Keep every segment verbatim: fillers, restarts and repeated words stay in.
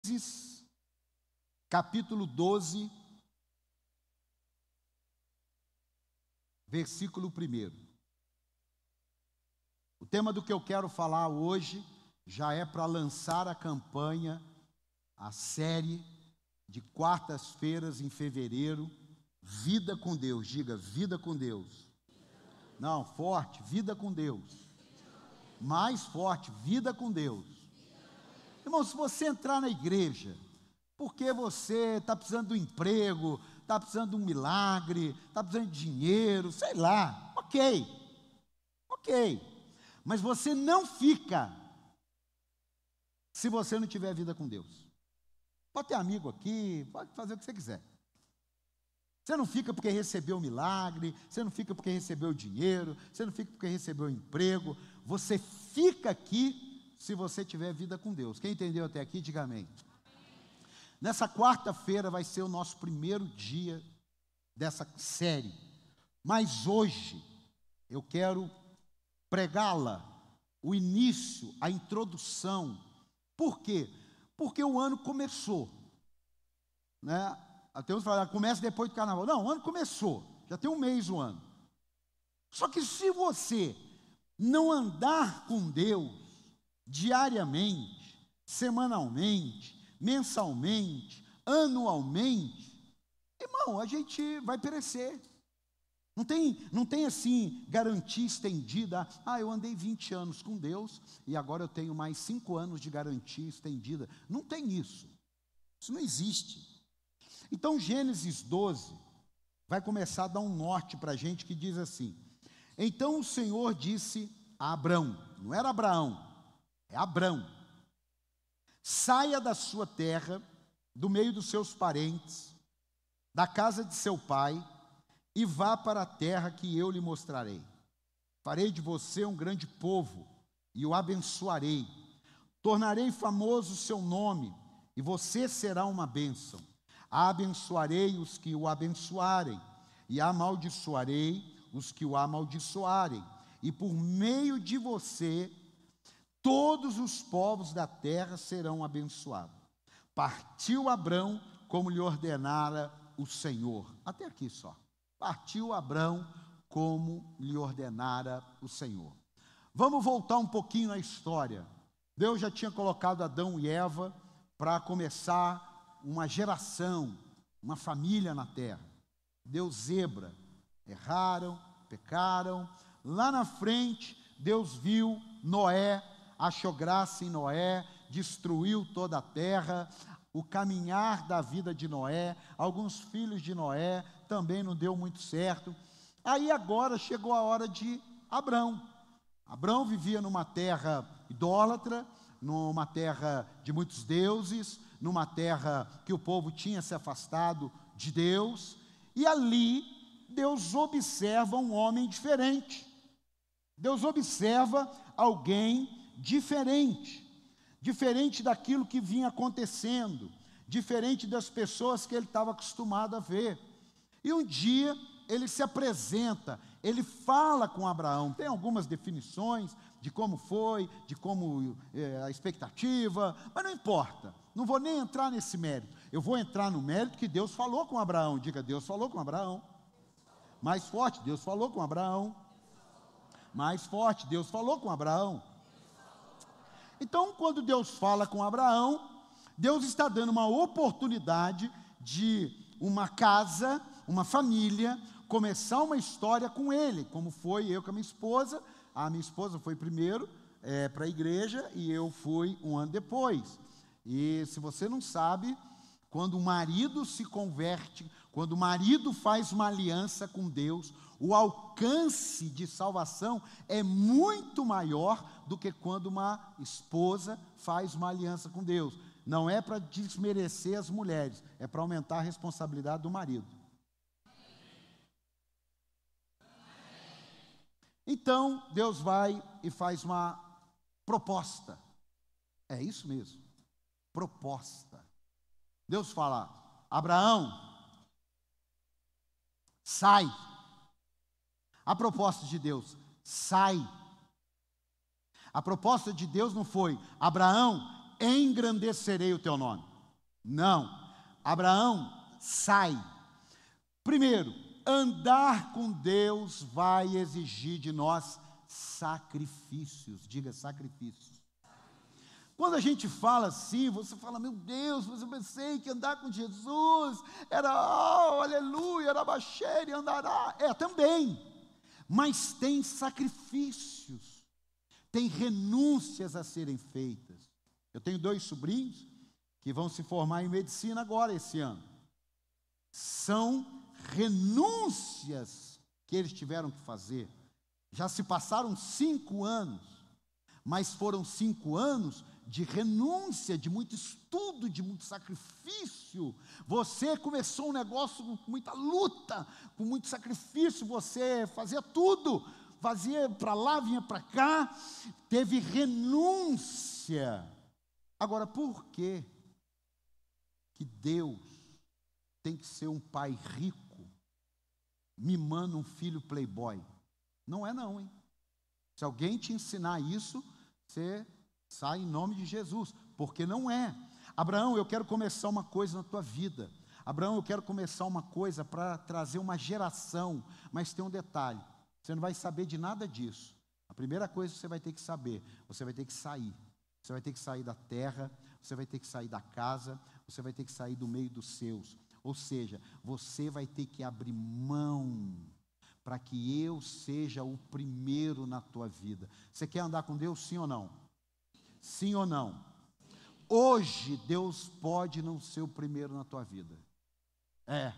Gênesis, capítulo doze, versículo primeiro. O tema do que eu quero falar hoje já é para lançar a campanha, a série de quartas-feiras em fevereiro, Vida com Deus. Diga, vida com Deus. Não, forte, vida com Deus. Mais forte, vida com Deus. Irmão, se você entrar na igreja, porque você está precisando de um emprego, está precisando de um milagre, está precisando de dinheiro, sei lá, ok, ok, mas você não fica se você não tiver vida com Deus. Pode ter amigo aqui, pode fazer o que você quiser. Você não fica porque recebeu o milagre, você não fica porque recebeu o dinheiro, você não fica porque recebeu o emprego, você fica aqui se você tiver vida com Deus. Quem entendeu até aqui, diga amém. Nessa quarta-feira vai ser o nosso primeiro dia dessa série, mas hoje eu quero pregá-la, o início, a introdução. Por quê? Porque o ano começou, né? Até uns falam, começa depois do carnaval. Não, o ano começou, já tem um mês o ano. Só que se você não andar com Deus diariamente, semanalmente, mensalmente, anualmente, irmão, a gente vai perecer. Não tem, não tem assim, garantia estendida. Ah, eu andei vinte anos com Deus e agora eu tenho mais cinco anos de garantia estendida. Não tem isso. Isso não existe. Então, Gênesis doze vai começar a dar um norte para a gente que diz assim: então o Senhor disse a Abrão, não era Abraão, é Abrão, saia da sua terra, do meio dos seus parentes, da casa de seu pai, e vá para a terra que eu lhe mostrarei. Farei de você um grande povo, e o abençoarei. Tornarei famoso o seu nome, e você será uma bênção. Abençoarei os que o abençoarem, e amaldiçoarei os que o amaldiçoarem. E por meio de você, todos os povos da terra serão abençoados. Partiu Abrão como lhe ordenara o Senhor. Até aqui só. Partiu Abrão como lhe ordenara o Senhor. Vamos voltar um pouquinho na história. Deus já tinha colocado Adão e Eva para começar uma geração, uma família na terra. Deus zebra. Erraram, pecaram. Lá na frente, Deus viu Noé, achou graça em Noé, destruiu toda a terra. O caminhar da vida de Noé, alguns filhos de Noé, também não deu muito certo. Aí agora chegou a hora de Abrão. Abrão vivia numa terra idólatra, numa terra de muitos deuses, numa terra que o povo tinha se afastado de Deus. E ali Deus observa um homem diferente. Deus observa alguém diferente. Diferente daquilo que vinha acontecendo, diferente das pessoas que ele estava acostumado a ver. E um dia ele se apresenta, ele fala com Abraão, tem algumas definições de como foi, de como é, a expectativa, mas não importa, não vou nem entrar nesse mérito, eu vou entrar no mérito que Deus falou com Abraão. Diga, Deus falou com Abraão. Mais forte, Deus falou com Abraão. Mais forte, Deus falou com Abraão. Então, quando Deus fala com Abraão, Deus está dando uma oportunidade de uma casa, uma família, começar uma história com ele, como foi eu com a minha esposa. A minha esposa foi primeiro é, para a igreja e eu fui um ano depois. E se você não sabe, quando o marido se converte, quando o marido faz uma aliança com Deus, o alcance de salvação é muito maior do que quando uma esposa faz uma aliança com Deus. Não é para desmerecer as mulheres, é para aumentar a responsabilidade do marido. Então, Deus vai e faz uma proposta. É isso mesmo, proposta. Deus fala: Abraão, sai. A proposta de Deus, sai. A proposta de Deus não foi: Abraão, engrandecerei o teu nome. Não. Abraão, sai. Primeiro, andar com Deus vai exigir de nós sacrifícios. Diga sacrifícios. Quando a gente fala assim, você fala, meu Deus, mas eu pensei que andar com Jesus era, oh, aleluia, era baixeira, andará. É, também. Mas tem sacrifícios, tem renúncias a serem feitas. Eu tenho dois sobrinhos que vão se formar em medicina agora, esse ano. São renúncias que eles tiveram que fazer. Já se passaram cinco anos, mas foram cinco anos de renúncia, de muito estudo, de muito sacrifício. Você começou um negócio com muita luta, com muito sacrifício, você fazia tudo, fazia para lá, vinha para cá, teve renúncia. Agora, por que que Deus tem que ser um pai rico, mimando um filho playboy? Não é não, hein? Se alguém te ensinar isso, você sai em nome de Jesus, porque não é. Abraão, eu quero começar uma coisa na tua vida. Abraão, eu quero começar uma coisa para trazer uma geração, mas tem um detalhe, você não vai saber de nada disso. A primeira coisa que você vai ter que saber, você vai ter que sair. Você vai ter que sair da terra, você vai ter que sair da casa, você vai ter que sair do meio dos seus. Ou seja, você vai ter que abrir mão para que eu seja o primeiro na tua vida. Você quer andar com Deus, sim ou não? Sim ou não? Hoje, Deus pode não ser o primeiro na tua vida. É.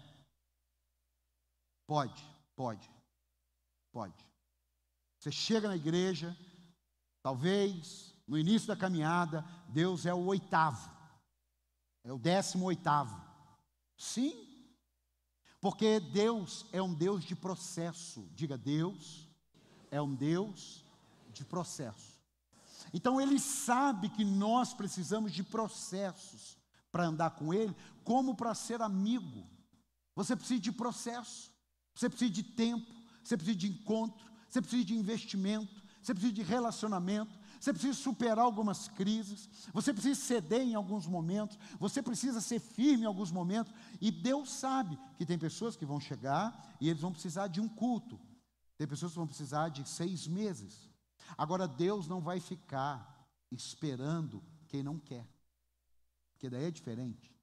Pode, pode, pode. Você chega na igreja, talvez, no início da caminhada, Deus é o oitavo. É o décimo oitavo. Sim. Porque Deus é um Deus de processo. Diga, Deus é um Deus de processo. Então Ele sabe que nós precisamos de processos para andar com Ele, como para ser amigo. Você precisa de processo, você precisa de tempo, você precisa de encontro, você precisa de investimento, você precisa de relacionamento, você precisa superar algumas crises, você precisa ceder em alguns momentos, você precisa ser firme em alguns momentos, e Deus sabe que tem pessoas que vão chegar e eles vão precisar de um culto, tem pessoas que vão precisar de seis meses. Agora, Deus não vai ficar esperando quem não quer, porque daí é diferente.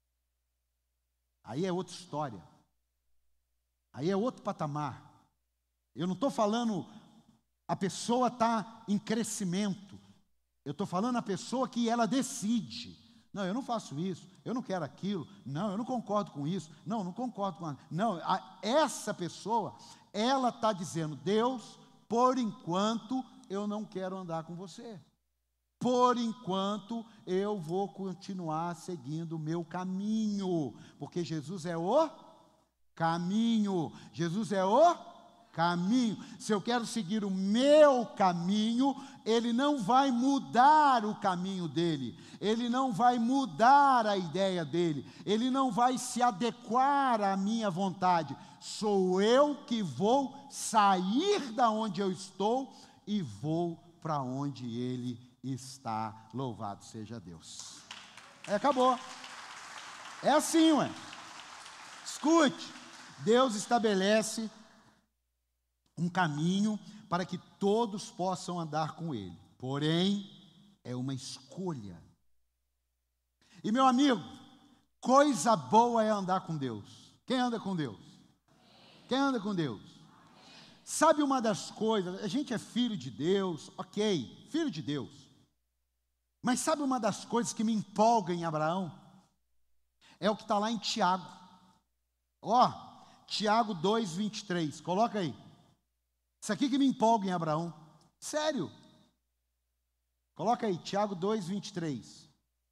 Aí é outra história, aí é outro patamar. Eu não estou falando a pessoa está em crescimento, eu estou falando a pessoa que ela decide. Não, eu não faço isso, eu não quero aquilo, não, eu não concordo com isso, não, eu não concordo com... A, não, a, essa pessoa, ela está dizendo, Deus, por enquanto, eu não quero andar com você. Por enquanto, eu vou continuar seguindo o meu caminho, porque Jesus é o caminho. Jesus é o caminho. Se eu quero seguir o meu caminho, Ele não vai mudar o caminho dele, Ele não vai mudar a ideia dele, Ele não vai se adequar à minha vontade. Sou eu que vou sair da onde eu estou e vou para onde Ele está. Louvado seja Deus. É, acabou. É assim, ué. Escute, Deus estabelece um caminho para que todos possam andar com Ele. Porém, é uma escolha. E meu amigo, coisa boa é andar com Deus. Quem anda com Deus? Quem anda com Deus? Sabe uma das coisas, a gente é filho de Deus, ok, filho de Deus. Mas sabe uma das coisas que me empolga em Abraão? É o que está lá em Tiago. Ó, Tiago dois, vinte e três, coloca aí. Isso aqui que me empolga em Abraão. Sério. Coloca aí, Tiago dois, vinte e três.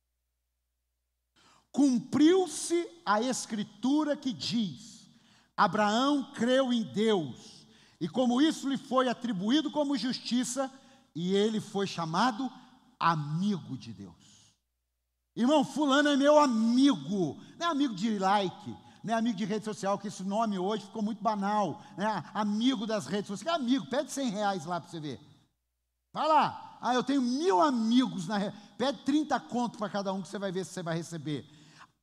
Cumpriu-se a escritura que diz, Abraão creu em Deus, e como isso lhe foi atribuído como justiça, e ele foi chamado amigo de Deus. Irmão, fulano é meu amigo, não é amigo de like, não é amigo de rede social, que esse nome hoje ficou muito banal, né? Amigo das redes sociais, amigo, pede cem reais lá para você ver. Vai lá, ah, eu tenho mil amigos na rede, pede trinta conto para cada um que você vai ver se você vai receber.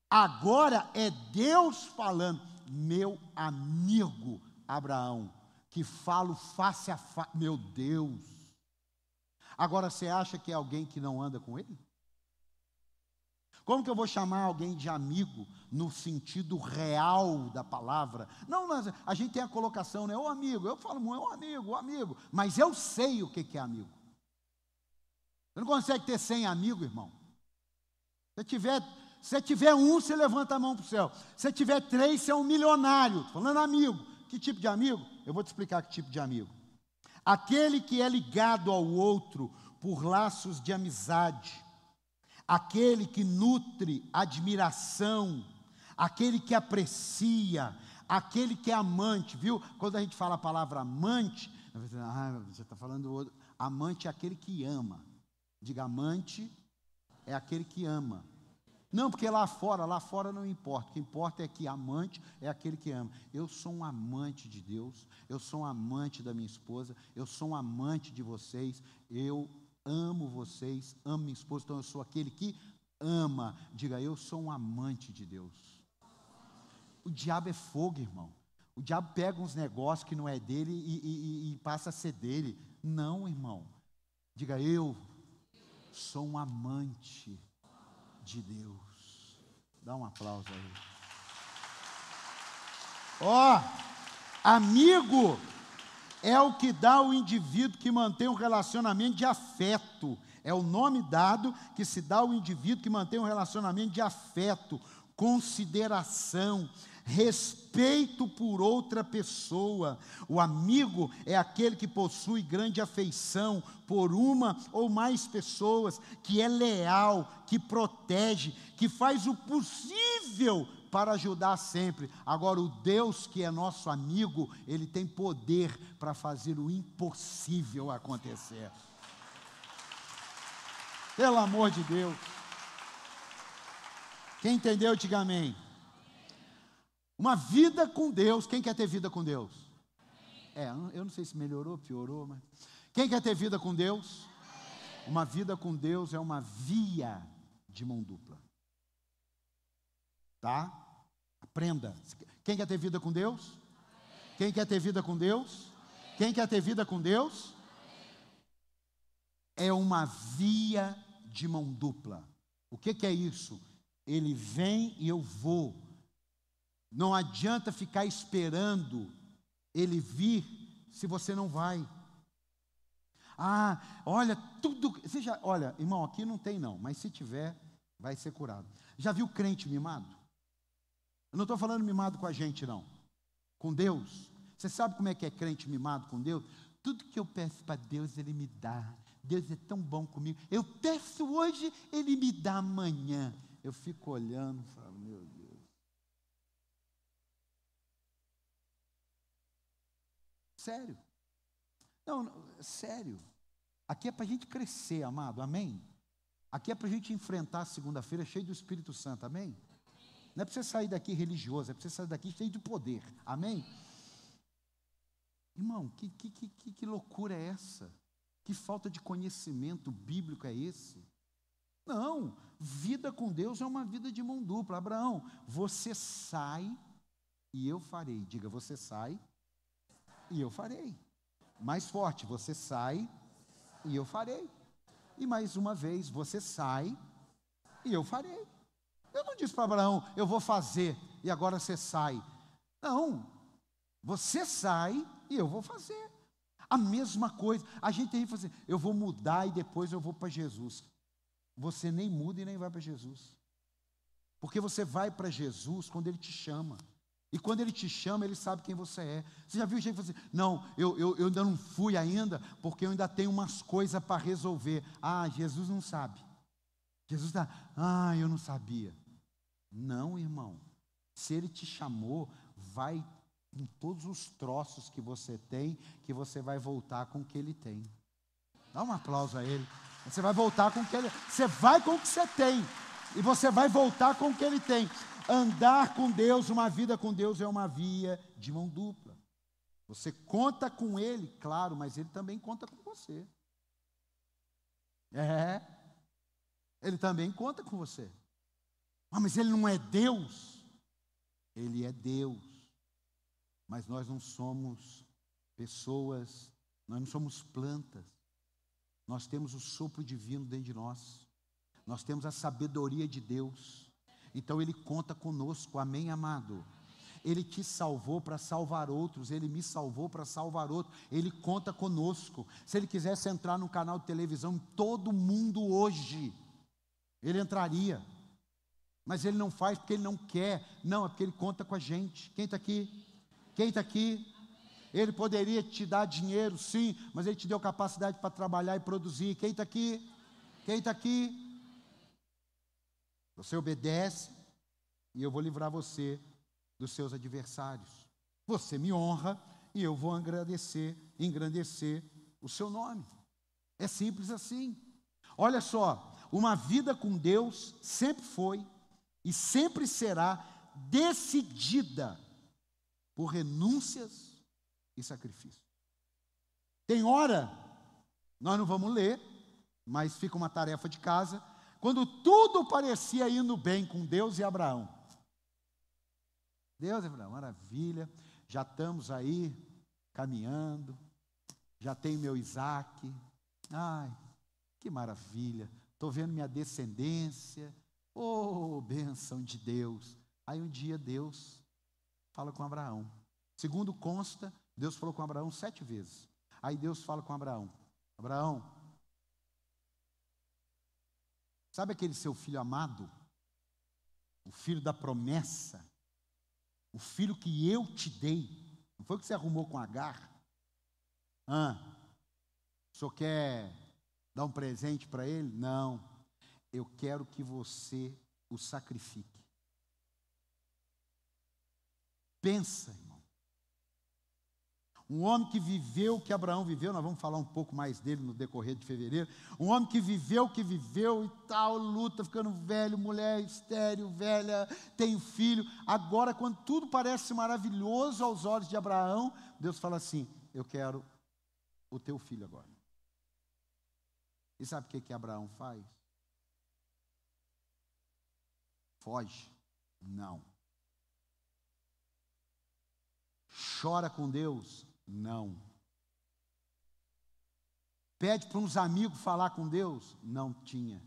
Agora é Deus falando, meu amigo Abraão, que falo face a face, meu Deus. Agora você acha que é alguém que não anda com ele? Como que eu vou chamar alguém de amigo no sentido real da palavra? Não, mas a gente tem a colocação, né? Ô amigo, eu falo, é um amigo, um amigo, mas eu sei o que que é amigo. Você não consegue ter cem amigos, irmão. Se tiver, se tiver um, você levanta a mão para o céu. Se tiver três, você é um milionário. Estou falando amigo. Que tipo de amigo? Eu vou te explicar que tipo de amigo. Aquele que é ligado ao outro por laços de amizade. Aquele que nutre admiração, aquele que aprecia, aquele que é amante, viu? Quando a gente fala a palavra amante, ah, você está falando outro. Amante é aquele que ama. Diga, amante é aquele que ama. Não, porque lá fora, lá fora não importa. O que importa é que amante é aquele que ama. Eu sou um amante de Deus, eu sou um amante da minha esposa, eu sou um amante de vocês, eu amo vocês, amo minha esposa, então eu sou aquele que ama. Diga, eu sou um amante de Deus. O diabo é fogo, irmão. O diabo pega uns negócios que não é dele e, e, e passa a ser dele. Não, irmão. Diga, eu sou um amante de Deus. Dá um aplauso aí. Ó, oh, amigo é o que dá ao indivíduo que mantém um relacionamento de afeto. É o nome dado que se dá ao indivíduo que mantém um relacionamento de afeto, consideração, respeito por outra pessoa. O amigo é aquele que possui grande afeição por uma ou mais pessoas, que é leal, que protege, que faz o possível para ajudar sempre. Agora, o Deus que é nosso amigo, Ele tem poder para fazer o impossível acontecer. Pelo amor de Deus. Quem entendeu, diga amém. Uma vida com Deus. Quem quer ter vida com Deus? É, eu não sei se melhorou, piorou, mas... Quem quer ter vida com Deus? Uma vida com Deus é uma via de mão dupla. Tá? Aprenda. Quem quer ter vida com Deus? Quem quer ter vida com Deus? Quem quer ter vida com Deus? É uma via de mão dupla. O que que é isso? Ele vem e eu vou. Não adianta ficar esperando ele vir se você não vai. Ah, olha, tudo... Você já, olha, irmão, aqui não tem não, mas se tiver, vai ser curado. Já viu crente mimado? Eu não estou falando mimado com a gente, não. Com Deus. Você sabe como é que é crente mimado com Deus? Tudo que eu peço para Deus, Ele me dá. Deus é tão bom comigo. Eu peço hoje, Ele me dá amanhã. Eu fico olhando e falo, meu Deus. Sério. Não, não, sério. Aqui é para a gente crescer, amado, amém? Aqui é para a gente enfrentar a segunda-feira cheio do Espírito Santo, amém? Não é para você sair daqui religioso, é para você sair daqui cheio de poder, amém? Irmão, que, que, que, que loucura é essa? Que falta de conhecimento bíblico é esse? Não, vida com Deus é uma vida de mão dupla. Abraão, você sai e eu farei. Diga, você sai e eu farei. Mais forte, você sai e eu farei. E mais uma vez, você sai e eu farei. Eu não disse para Abraão, eu vou fazer e agora você sai. Não, você sai e eu vou fazer. A mesma coisa, a gente tem que fazer, eu vou mudar e depois eu vou para Jesus. Você nem muda e nem vai para Jesus. Porque você vai para Jesus quando Ele te chama. E quando Ele te chama, Ele sabe quem você é. Você já viu gente fazer, não, eu, eu, eu ainda não fui ainda, porque eu ainda tenho umas coisas para resolver. Ah, Jesus não sabe. Jesus está, ah, eu não sabia. Não, irmão. Se Ele te chamou, vai com todos os troços que você tem, que você vai voltar com o que Ele tem. Dá um aplauso a Ele. Você vai voltar com o que Ele... Você vai com o que você tem. E você vai voltar com o que Ele tem. Andar com Deus, uma vida com Deus é uma via de mão dupla. Você conta com Ele, claro, mas Ele também conta com você. É. Ele também conta com você. Ah, mas ele não é Deus. Ele é Deus. Mas nós não somos pessoas, nós não somos plantas. Nós temos o sopro divino dentro de nós. Nós temos a sabedoria de Deus. Então Ele conta conosco, amém, amado? Ele te salvou para salvar outros, Ele me salvou para salvar outros, Ele conta conosco. Se Ele quisesse entrar num canal de televisão, todo mundo hoje, Ele entraria. Mas Ele não faz porque Ele não quer, não, é porque Ele conta com a gente. Quem está aqui? Quem está aqui? Ele poderia te dar dinheiro, sim, mas Ele te deu capacidade para trabalhar e produzir. Quem está aqui? Quem está aqui? Você obedece e eu vou livrar você dos seus adversários. Você me honra e eu vou agradecer, engrandecer o seu nome. É simples assim. Olha só, uma vida com Deus sempre foi e sempre será decidida por renúncias e sacrifício. Tem hora, nós não vamos ler, mas fica uma tarefa de casa, quando tudo parecia indo bem com Deus e Abraão. Deus, Abraão, maravilha, já estamos aí caminhando, já tenho meu Isaac, ai, que maravilha, estou vendo minha descendência, oh, bênção de Deus. Aí um dia Deus fala com Abraão. Segundo consta, Deus falou com Abraão sete vezes. Aí Deus fala com Abraão: Abraão, sabe aquele seu filho amado? O filho da promessa? O filho que eu te dei? Não foi o que você arrumou com Agar? Ah, o senhor quer dar um presente para ele? Não, eu quero que você o sacrifique. Pensa, irmão. Um homem que viveu o que Abraão viveu, nós vamos falar um pouco mais dele no decorrer de fevereiro. Um homem que viveu o que viveu e tal, luta, ficando velho, mulher estéril, velha, tem filho. Agora, quando tudo parece maravilhoso aos olhos de Abraão, Deus fala assim: eu quero o teu filho agora. E sabe o que que Abraão faz? Foge? Não. Chora com Deus? Não. Pede para uns amigos falar com Deus? Não tinha.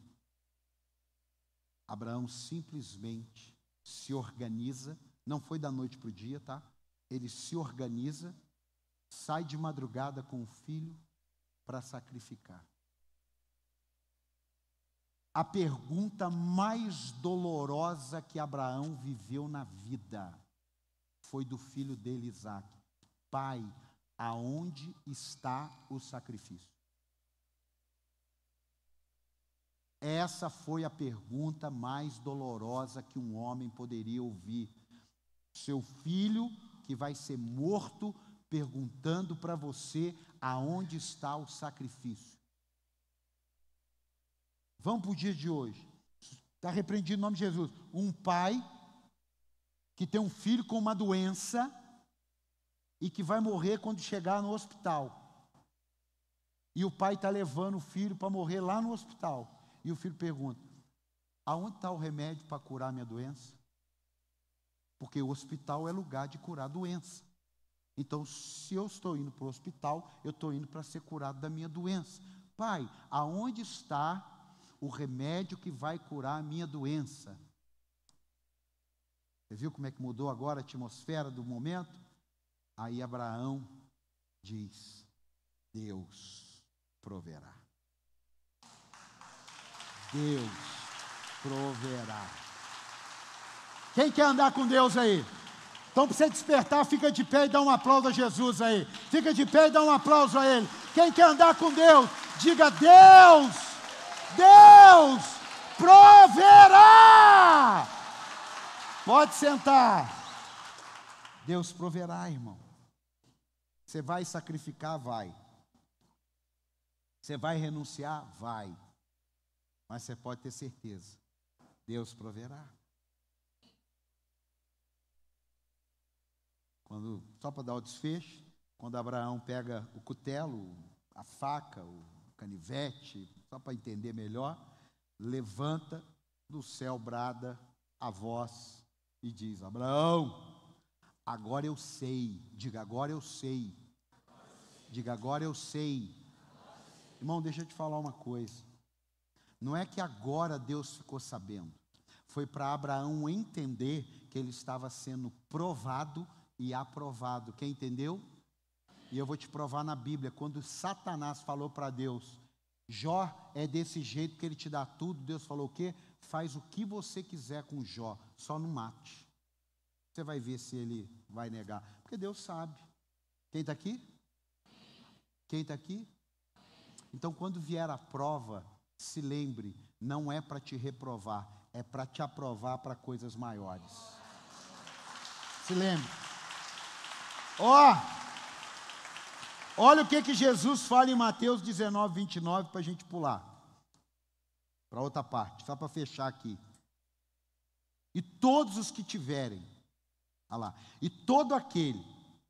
Abraão simplesmente se organiza, não foi da noite para o dia, tá? Ele se organiza, sai de madrugada com o filho para sacrificar. A pergunta mais dolorosa que Abraão viveu na vida foi do filho dele, Isaque: Pai, aonde está o sacrifício? Essa foi a pergunta mais dolorosa que um homem poderia ouvir. Seu filho que vai ser morto, perguntando para você aonde está o sacrifício. Vamos para o dia de hoje. Está repreendido em nome de Jesus. Um pai que tem um filho com uma doença e que vai morrer quando chegar no hospital. E o pai está levando o filho para morrer lá no hospital. E o filho pergunta: aonde está o remédio para curar a minha doença? Porque o hospital é lugar de curar a doença. Então, se eu estou indo para o hospital, eu estou indo para ser curado da minha doença. Pai, aonde está o remédio que vai curar a minha doença? Você viu como é que mudou agora a atmosfera do momento? Aí Abraão diz: Deus proverá. Deus proverá. Quem quer andar com Deus aí? Então, para você despertar, fica de pé e dá um aplauso a Jesus aí. Fica de pé e dá um aplauso a Ele. Quem quer andar com Deus, diga: Deus, Deus proverá. Pode sentar. Deus proverá, irmão. Você vai sacrificar? Vai. Você vai renunciar? Vai. Mas você pode ter certeza, Deus proverá. Quando, só para dar o desfecho, quando Abraão pega o cutelo, a faca, o canivete, só para entender melhor, levanta, do céu brada a voz e diz: Abraão, agora eu sei. Diga, agora eu sei. Diga, agora eu sei. Irmão, deixa eu te falar uma coisa. Não é que agora Deus ficou sabendo. Foi para Abraão entender que ele estava sendo provado e aprovado. Quem entendeu? E eu vou te provar na Bíblia. Quando Satanás falou para Deus: Jó é desse jeito que ele te dá tudo. Deus falou o quê? Faz o que você quiser com Jó, só não mate. Você vai ver se ele vai negar. Porque Deus sabe. Quem está aqui? Quem está aqui? Então, quando vier a prova, se lembre, não é para te reprovar, é para te aprovar para coisas maiores. Se lembre. Ó, oh, olha o que, que Jesus fala em Mateus dezenove, vinte e nove, para a gente pular. Para outra parte, só para fechar aqui. E todos os que tiverem, olha lá, e todo aquele,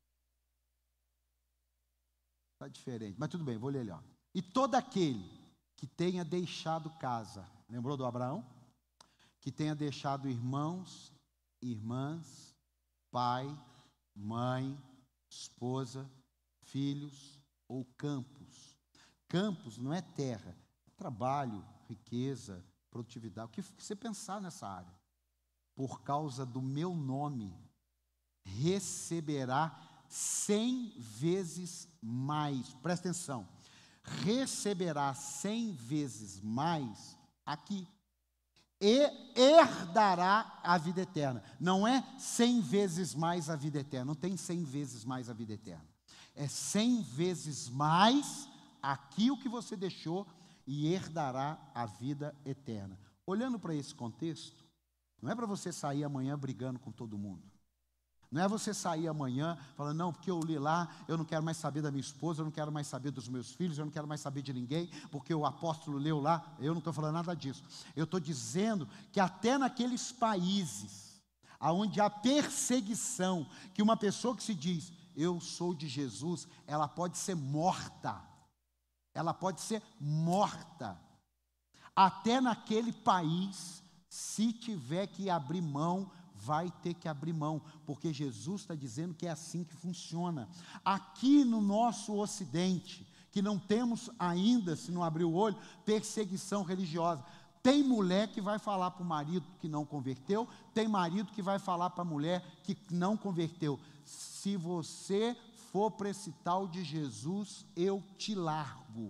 está diferente, mas tudo bem, vou ler ali, ó. E todo aquele que tenha deixado casa, lembrou do Abraão? Que tenha deixado irmãos, irmãs, pai, mãe, esposa, filhos ou campos. Campos não é terra, é trabalho, riqueza, produtividade, o que você pensar nessa área. Por causa do meu nome, receberá cem vezes mais. Presta atenção. Receberá cem vezes mais aqui. E herdará a vida eterna. Não é cem vezes mais a vida eterna. Não tem cem vezes mais a vida eterna. É cem vezes mais aqui o que você deixou e herdará a vida eterna. Olhando para esse contexto, não é para você sair amanhã brigando com todo mundo. Não é você sair amanhã falando: não, porque eu li lá, eu não quero mais saber da minha esposa, eu não quero mais saber dos meus filhos, eu não quero mais saber de ninguém, porque o apóstolo leu lá. Eu não estou falando nada disso. Eu estou dizendo que até naqueles países onde há perseguição, que uma pessoa que se diz: eu sou de Jesus, ela pode ser morta. Ela pode ser morta. Até naquele país, se tiver que abrir mão, vai ter que abrir mão, porque Jesus está dizendo que é assim que funciona. Aqui no nosso ocidente, que não temos ainda, se não abrir o olho, perseguição religiosa. Tem mulher que vai falar para o marido que não converteu, tem marido que vai falar para a mulher que não converteu: se você for para esse tal de Jesus, eu te largo.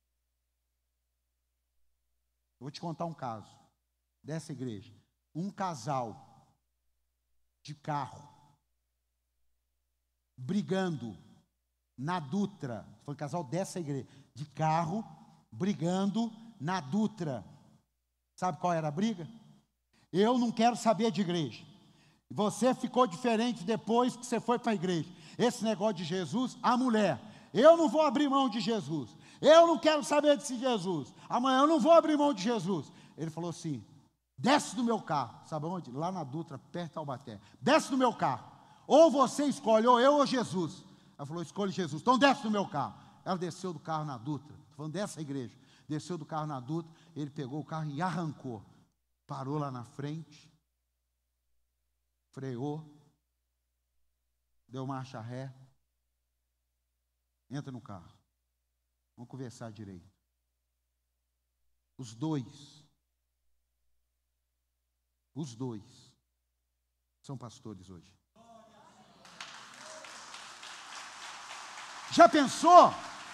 Eu vou te contar um caso dessa igreja. Um casal de carro, brigando na Dutra, foi um casal dessa igreja, de carro, brigando na Dutra. Sabe qual era a briga? Eu não quero saber de igreja. Você ficou diferente depois que você foi para a igreja. Esse negócio de Jesus, a mulher: eu não vou abrir mão de Jesus. Eu não quero saber desse Jesus. Amanhã eu não vou abrir mão de Jesus. Ele falou assim: desce do meu carro. Sabe onde? Lá na Dutra, perto de Taubaté. Desce do meu carro. Ou você escolhe, ou eu ou Jesus. Ela falou: escolhe Jesus. Então desce do meu carro. Ela desceu do carro na Dutra. Estou falando dessa igreja. Desceu do carro na Dutra. Ele pegou o carro e arrancou. Parou lá na frente. Freou. Deu marcha ré. Entra no carro. Vamos conversar direito. Os dois. Os dois são pastores hoje. Já pensou?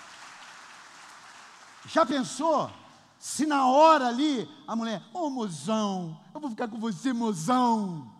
Já pensou? Se na hora ali, a mulher: ô oh, mozão, eu vou ficar com você, mozão.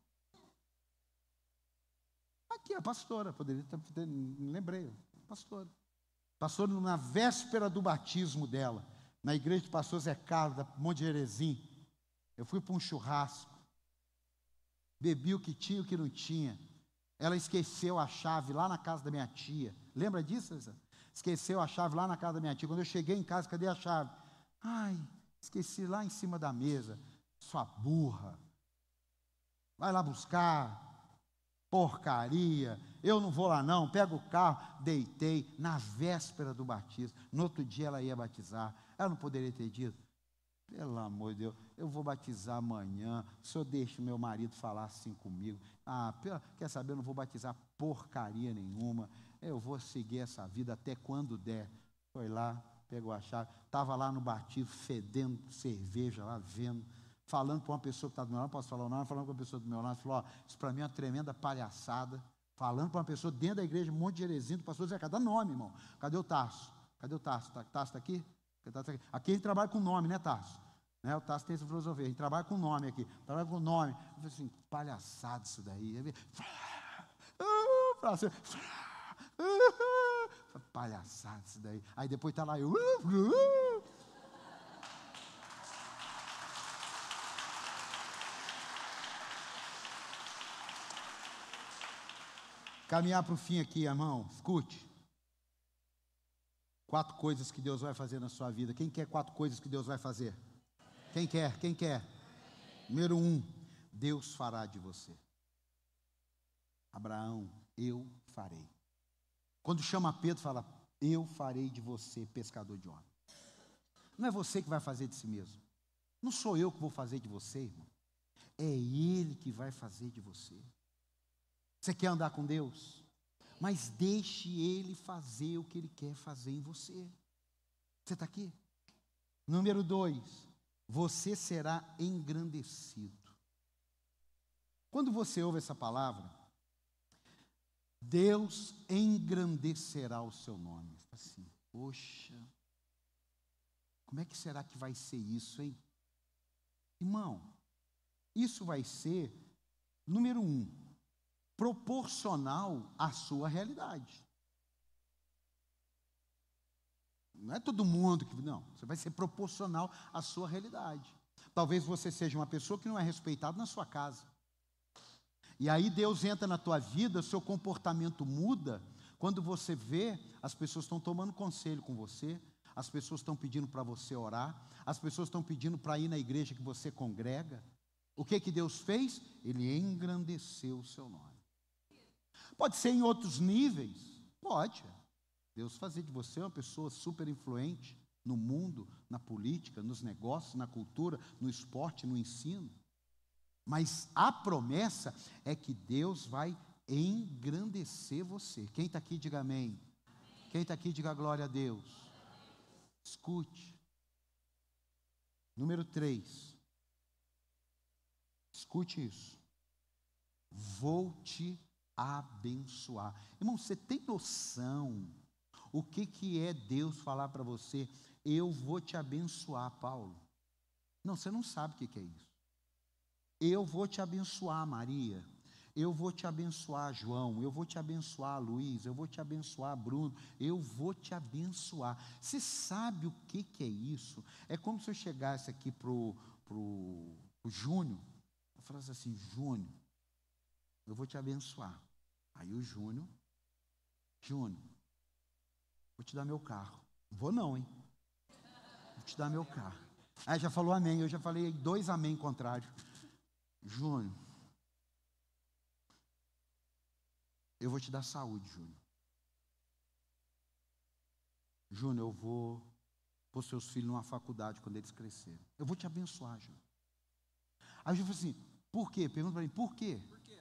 Aqui a pastora, poderia ter, me lembrei, pastora. Pastora, na véspera do batismo dela, na igreja do pastor Zé Carlos, da Monte Jerezim. Eu fui para um churrasco, bebi o que tinha e o que não tinha. Ela esqueceu a chave lá na casa da minha tia. Lembra disso, Zé? Esqueceu a chave lá na casa da minha tia. Quando eu cheguei em casa, cadê a chave? Ai, esqueci lá em cima da mesa. Sua burra. Vai lá buscar. Porcaria. Eu não vou lá não. Pega o carro. Deitei na véspera do batismo. No outro dia ela ia batizar. Ela não poderia ter dito: Pelo amor de Deus, eu vou batizar amanhã, o senhor deixa o meu marido falar assim comigo. Ah, quer saber, eu não vou batizar porcaria nenhuma, eu vou seguir essa vida até quando der. Foi lá, pegou a chave, estava lá no batismo, fedendo cerveja lá, vendo, falando para uma pessoa que está do meu lado, não posso falar o nome, falando com uma pessoa do meu lado, falou, ó, isso para mim é uma tremenda palhaçada, falando para uma pessoa dentro da igreja, um monte de heresia, do pastor Zé, dá nome, irmão, cadê o Tarso? Cadê o Tarso? Tarso está aqui? Aqui ele trabalha com nome, né, Tarso? Né, o Tarso tem essa filosofia, a gente trabalha com nome aqui, trabalha com nome. Eu falei assim, palhaçada isso daí. Palhaçada isso daí. Aí depois está lá eu. Caminhar para o fim aqui, irmão, escute. Quatro coisas que Deus vai fazer na sua vida. Quem quer quatro coisas que Deus vai fazer? Quem quer? Quem quer? Número um, Deus fará de você. Abraão, eu farei. Quando chama Pedro, fala, eu farei de você pescador de homens. Não é você que vai fazer de si mesmo. Não sou eu que vou fazer de você, irmão. É Ele que vai fazer de você. Você quer andar com Deus? Mas deixe Ele fazer o que Ele quer fazer em você. Você está aqui? Número dois, você será engrandecido. Quando você ouve essa palavra, Deus engrandecerá o seu nome. Assim, poxa, como é que será que vai ser isso, hein? Irmão, isso vai ser, número um, proporcional à sua realidade. Não é todo mundo que... Não, você vai ser proporcional à sua realidade. Talvez você seja uma pessoa que não é respeitada na sua casa. E aí Deus entra na tua vida, seu comportamento muda. Quando você vê, as pessoas estão tomando conselho com você, as pessoas estão pedindo para você orar, as pessoas estão pedindo para ir na igreja que você congrega. O que que Deus fez? Ele engrandeceu o seu nome. Pode ser em outros níveis? Pode. Deus fazer de você uma pessoa super influente no mundo, na política, nos negócios, na cultura, no esporte, no ensino. Mas a promessa é que Deus vai engrandecer você. Quem está aqui, diga amém. Quem está aqui, diga glória a Deus. Escute. Número três. Escute isso. Vou te abençoar. Irmão, você tem noção o que, que é Deus falar para você? Eu vou te abençoar, Paulo. Não, você não sabe o que, que é isso. Eu vou te abençoar, Maria. Eu vou te abençoar, João. Eu vou te abençoar, Luiz. Eu vou te abençoar, Bruno. Eu vou te abençoar. Você sabe o que, que é isso? É como se eu chegasse aqui para o pro, pro Júnior. Eu falasse assim, Júnior, eu vou te abençoar. Aí o Júnior, Júnior, vou te dar meu carro. Não vou não, hein? Vou te dar meu carro. Aí já falou amém. Eu já falei dois amém contrário. Júnior, eu vou te dar saúde, Júnior. Júnior, eu vou pôr seus filhos numa faculdade quando eles crescerem. Eu vou te abençoar, Júnior. Aí o Júnior falou assim, por quê? Pergunta para mim, por quê? Por quê?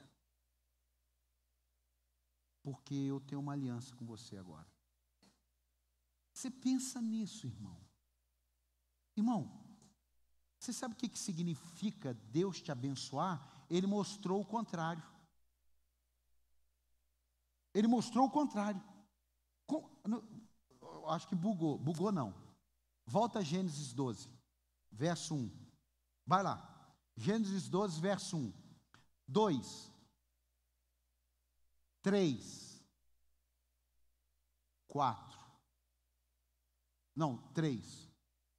Porque eu tenho uma aliança com você agora. Você pensa nisso, irmão. Irmão, você sabe o que, que significa Deus te abençoar? Ele mostrou o contrário. Ele mostrou o contrário. Com, no, acho que bugou. Bugou não. Volta a Gênesis doze, verso um. Vai lá. Gênesis doze, verso um. dois. três. quatro. Não, três.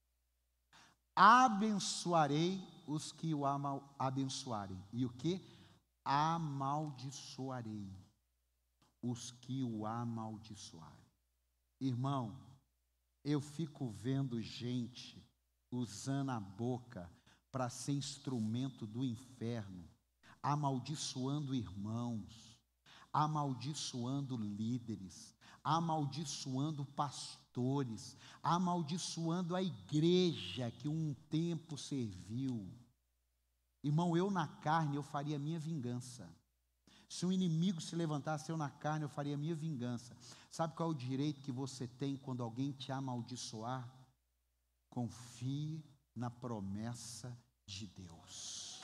Abençoarei os que o ama, abençoarem. E o que? Amaldiçoarei os que o amaldiçoarem. Irmão, eu fico vendo gente usando a boca para ser instrumento do inferno, amaldiçoando irmãos, amaldiçoando líderes, amaldiçoando pastores, pastores, amaldiçoando a igreja que um tempo serviu. Irmão, eu na carne, eu faria a minha vingança. Se um inimigo se levantasse, eu na carne, eu faria a minha vingança. Sabe qual é o direito que você tem quando alguém te amaldiçoar? Confie na promessa de Deus.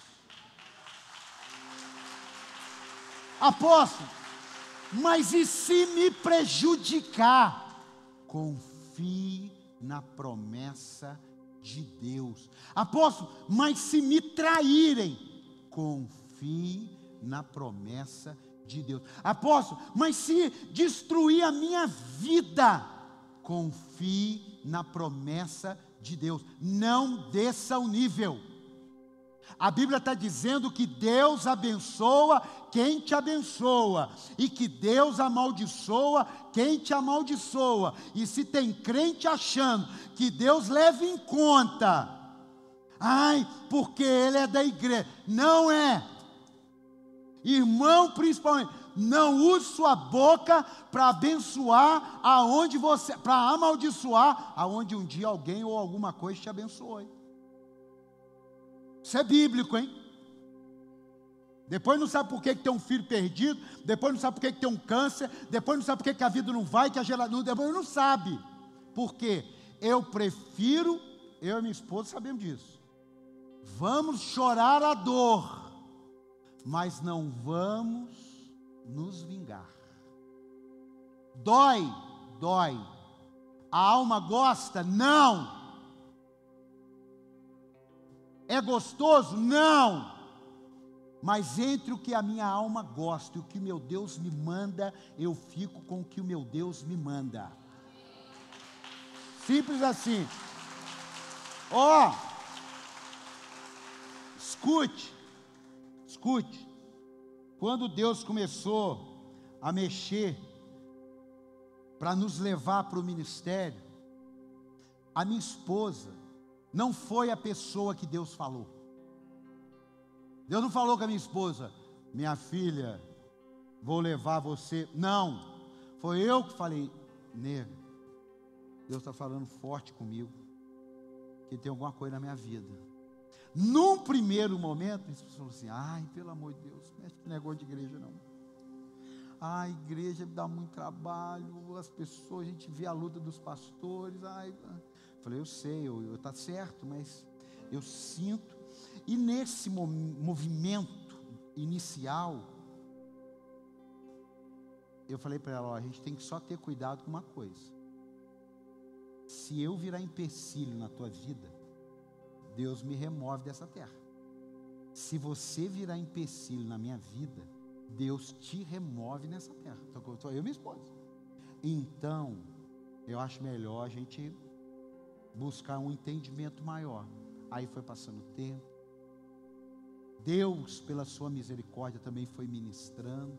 Apóstolo, mas e se me prejudicar? Confie na promessa de Deus. Apóstolo, mas se me traírem? Confie na promessa de Deus. Apóstolo, mas se destruir a minha vida? Confie na promessa de Deus. Não desça o nível. A Bíblia está dizendo que Deus abençoa quem te abençoa, e que Deus amaldiçoa quem te amaldiçoa. E se tem crente achando que Deus leva em conta, ai, porque ele é da igreja, não é. Irmão, principalmente, não use sua boca para abençoar aonde você, para amaldiçoar aonde um dia alguém ou alguma coisa te abençoou. Isso é bíblico, hein? Depois não sabe por que, que tem um filho perdido, depois não sabe por que, que tem um câncer, depois não sabe por que, que a vida não vai, que a geladeira, depois não sabe. Por quê? Eu prefiro, eu e minha esposa sabemos disso. Vamos chorar a dor, mas não vamos nos vingar. Dói, dói. A alma gosta? Não. É gostoso? Não. Mas entre o que a minha alma gosta e o que meu Deus me manda, eu fico com o que o meu Deus me manda. Simples assim. Ó, oh, escute, escute. Quando Deus começou a mexer para nos levar para o ministério, a minha esposa não foi a pessoa que Deus falou. Deus não falou com a minha esposa, minha filha, vou levar você. Não, foi eu que falei, nega, Deus está falando forte comigo, que tem alguma coisa na minha vida. Num primeiro momento, as pessoas falaram assim, ai, pelo amor de Deus, não mexe com negócio de igreja não. A igreja dá muito trabalho, as pessoas, a gente vê a luta dos pastores. Ai, falei, eu sei, eu está certo, mas eu sinto. E nesse movimento inicial, eu falei para ela, ó, a gente tem que só ter cuidado com uma coisa. Se eu virar empecilho na tua vida, Deus me remove dessa terra. Se você virar empecilho na minha vida, Deus te remove nessa terra. Então, eu e minha esposa. Então, eu acho melhor a gente buscar um entendimento maior. Aí foi passando o tempo. Deus, pela sua misericórdia, também foi ministrando.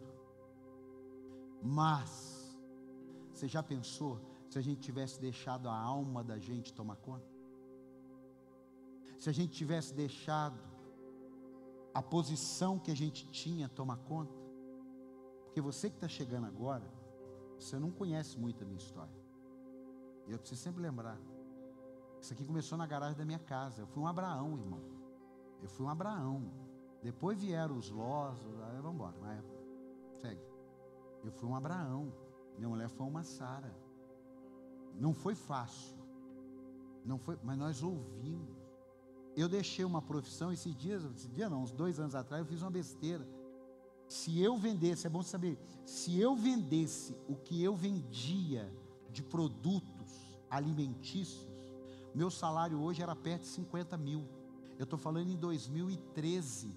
Mas, você já pensou se a gente tivesse deixado a alma da gente tomar conta? Se a gente tivesse deixado a posição que a gente tinha tomar conta? Porque você que está chegando agora, você não conhece muito a minha história. E eu preciso sempre lembrar. Isso aqui começou na garagem da minha casa. Eu fui um Abraão, irmão. Eu fui um Abraão. Depois vieram os Lós, aí vamos embora, mas segue. Eu fui um Abraão. Minha mulher foi uma Sara. Não foi fácil. Não foi, mas nós ouvimos. Eu deixei uma profissão esses dias, esse dia não, uns dois anos atrás, eu fiz uma besteira. Se eu vendesse, é bom saber, se eu vendesse o que eu vendia de produtos alimentícios, meu salário hoje era perto de cinquenta mil. Eu estou falando em dois mil e treze.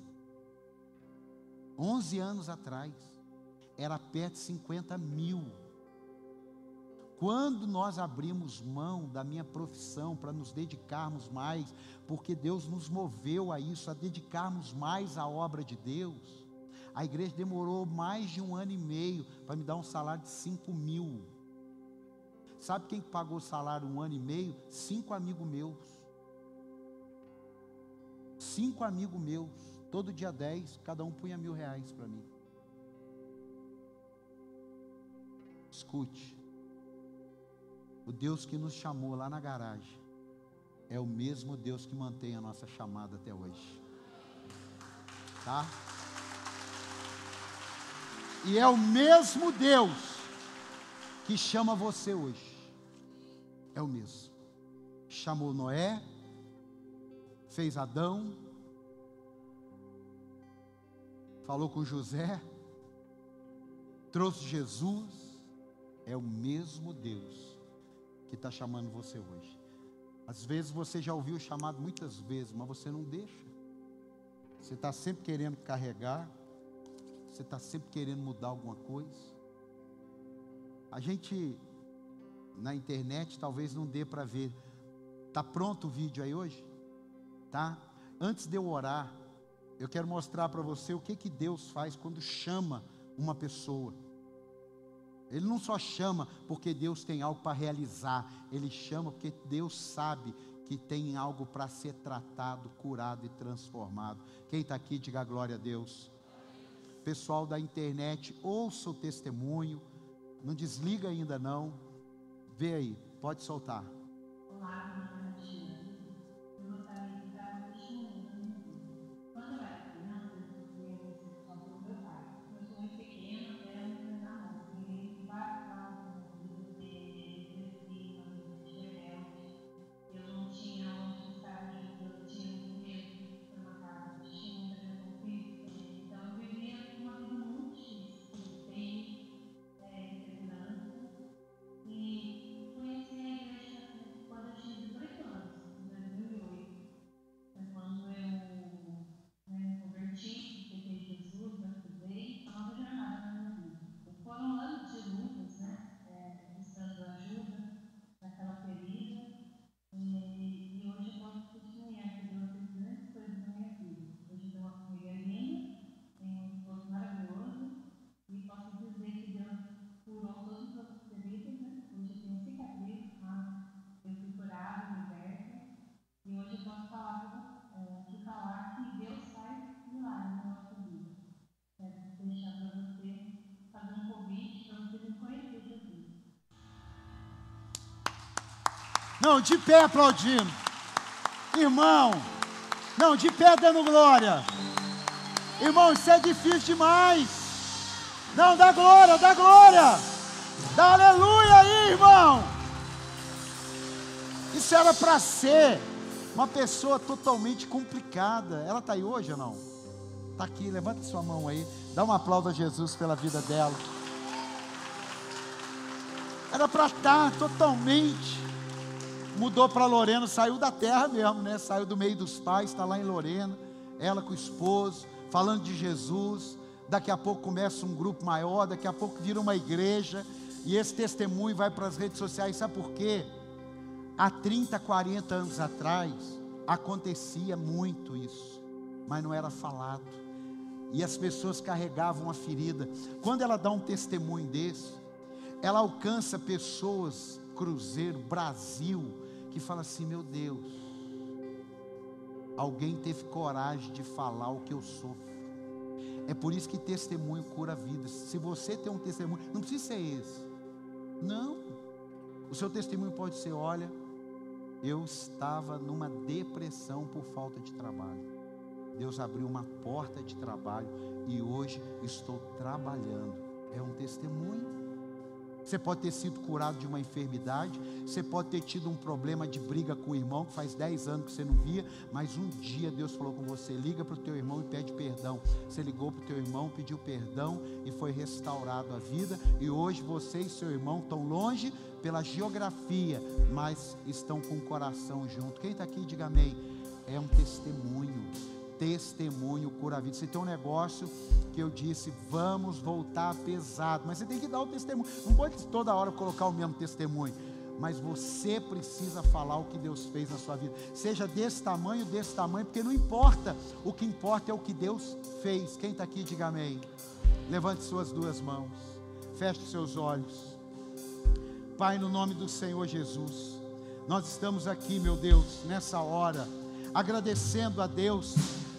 onze anos atrás. Era perto de cinquenta mil. Quando nós abrimos mão da minha profissão para nos dedicarmos mais, porque Deus nos moveu a isso, a dedicarmos mais à obra de Deus, a igreja demorou mais de um ano e meio para me dar um salário de cinco mil. Sabe quem pagou o salário um ano e meio? Cinco amigos meus. Cinco amigos meus. Todo dia dez, cada um punha mil reais para mim. Escute. O Deus que nos chamou lá na garagem é o mesmo Deus que mantém a nossa chamada até hoje. Tá? E é o mesmo Deus que chama você hoje. É o mesmo. Chamou Noé, fez Adão, falou com José, trouxe Jesus. É o mesmo Deus que está chamando você hoje. Às vezes você já ouviu o chamado muitas vezes, mas você não deixa. Você está sempre querendo carregar. Você está sempre querendo mudar alguma coisa. A gente, na internet, talvez não dê para ver. Está pronto o vídeo aí hoje? Tá? Antes de eu orar, eu quero mostrar para você o que, que Deus faz quando chama uma pessoa. Ele não só chama porque Deus tem algo para realizar. Ele chama porque Deus sabe que tem algo para ser tratado, curado e transformado. Quem está aqui, diga glória a Deus. Pessoal da internet, ouça o testemunho. Não desliga ainda não. Vê aí, pode soltar. Olá, minha tia. Eu gostaria de dar um testemunho. Quando eu era criança, eu fui a recepção do meu pai. Eu sou muito pequena, até eu não na mão. Ninguém me batava, não cresci, não me rebelde. Eu não tinha onde estar, eu tinha muito medo. Foi uma casa de China, eu fiz. Então eu vivia uma vida muito difícil, sem segurança. E conheci a igreja quando eu tinha dezoito anos, em dois mil e oito. Foi quando eu né, me converti, aceitei Jesus, batizei, a nova jornada na minha vida. Foram anos de lutas, né? É, buscando ajuda naquela ferida. E, e hoje eu posso testemunhar que Deus fez grandes coisas na minha vida. Hoje eu tenho uma família linda, tenho um esposo maravilhoso, e posso dizer que Deus curou todas as feridas, né? Hoje eu tenho cicatriz, mas eu fui curada, liberta. E hoje eu posso falar, é, te falar que Deus faz milagres na nossa vida. Quero deixar para você, fazer um convite para você me conhecer Jesus. Não, de pé aplaudindo. Irmão, não, de pé dando glória. Irmão, isso é difícil demais. Não, dá glória, dá glória. Dá aleluia aí, irmão. Isso era para ser uma pessoa totalmente complicada. Ela está aí hoje ou não? Está aqui, levanta sua mão aí. Dá um aplauso a Jesus pela vida dela. Era para estar totalmente. Mudou para Lorena, saiu da terra mesmo, né? Saiu do meio dos pais, está lá em Lorena. Ela com o esposo, falando de Jesus. Daqui a pouco começa um grupo maior, daqui a pouco vira uma igreja. E esse testemunho vai para as redes sociais. Sabe por quê? Há trinta, quarenta anos atrás, acontecia muito isso, mas não era falado. E as pessoas carregavam a ferida. Quando ela dá um testemunho desse, ela alcança pessoas, Cruzeiro, Brasil, que fala assim: meu Deus, alguém teve coragem de falar o que eu sofro. É por isso que testemunho cura vidas. Se você tem um testemunho, não precisa ser esse. Não. O seu testemunho pode ser: olha, eu estava numa depressão por falta de trabalho. Deus abriu uma porta de trabalho e hoje estou trabalhando. É um testemunho. Você pode ter sido curado de uma enfermidade, você pode ter tido um problema de briga com o irmão, que faz dez anos que você não via, mas um dia Deus falou com você: liga para o teu irmão e pede perdão. Você ligou para o teu irmão, pediu perdão e foi restaurado a vida, e hoje você e seu irmão estão longe pela geografia, mas estão com o coração junto. Quem está aqui, diga amém. É um testemunho. Testemunho cura a vida. Você tem um negócio que eu disse: vamos voltar pesado, mas você tem que dar o testemunho. Não pode toda hora colocar o mesmo testemunho, mas você precisa falar o que Deus fez na sua vida, seja desse tamanho, desse tamanho, porque não importa, o que importa é o que Deus fez. Quem está aqui, diga amém. Levante suas duas mãos, feche seus olhos. Pai, no nome do Senhor Jesus, nós estamos aqui, meu Deus, nessa hora, agradecendo a Deus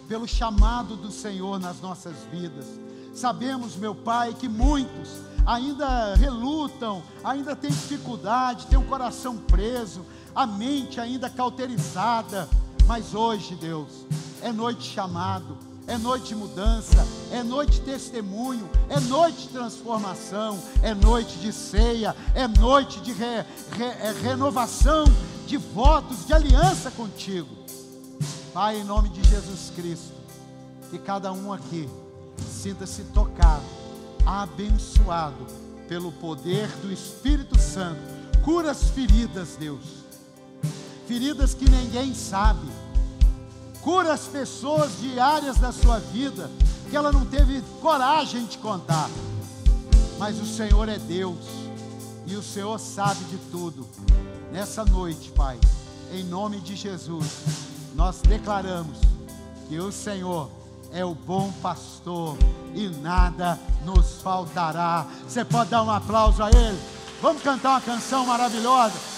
pelo chamado do Senhor nas nossas vidas. Sabemos, meu Pai, que muitos ainda relutam, ainda têm dificuldade, têm o coração preso, a mente ainda cauterizada, mas hoje, Deus, é noite de chamado, é noite de mudança, é noite de testemunho, é noite de transformação, é noite de ceia, é noite de re, re, é renovação de votos, de aliança contigo. Pai, em nome de Jesus Cristo, que cada um aqui sinta-se tocado, abençoado pelo poder do Espírito Santo. Cura as feridas, Deus, feridas que ninguém sabe. Cura as pessoas de áreas da sua vida que ela não teve coragem de contar, mas o Senhor é Deus e o Senhor sabe de tudo. Nessa noite, Pai, em nome de Jesus, nós declaramos que o Senhor é o bom pastor e nada nos faltará. Você pode dar um aplauso a Ele? Vamos cantar uma canção maravilhosa.